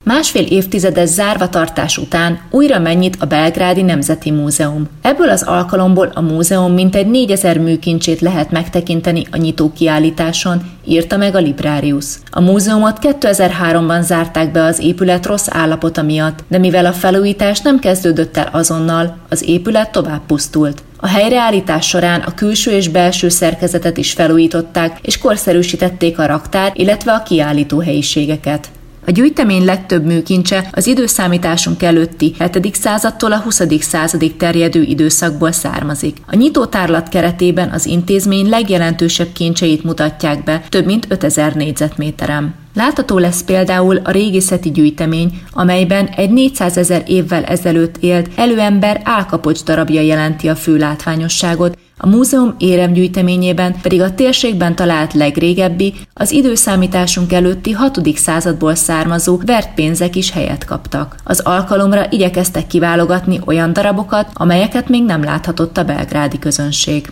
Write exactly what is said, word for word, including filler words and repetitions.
Másfél évtizedes zárvatartás után újra megnyit a Belgrádi Nemzeti Múzeum. Ebből az alkalomból a múzeum mintegy négyezer műkincsét lehet megtekinteni a nyitókiállításon, írta meg a Librarius. A múzeumot kétezer-háromban zárták be az épület rossz állapota miatt, de mivel a felújítás nem kezdődött el azonnal, az épület tovább pusztult. A helyreállítás során a külső és belső szerkezetet is felújították, és korszerűsítették a raktár, illetve a kiállító helyiségeket. A gyűjtemény legtöbb műkincse az időszámításunk előtti hetedik századtól a huszadik századig terjedő időszakból származik. A nyitótárlat keretében az intézmény legjelentősebb kincseit mutatják be, több mint ötezer négyzetméteren. Látható lesz például a régészeti gyűjtemény, amelyben egy négyszázezer évvel ezelőtt élt előember állkapocs darabja jelenti a fő látványosságot, a múzeum éremgyűjteményében pedig a térségben talált legrégebbi, az időszámításunk előtti hatodik századból származó vert pénzek is helyet kaptak. Az alkalomra igyekeztek kiválogatni olyan darabokat, amelyeket még nem láthatott a belgrádi közönség.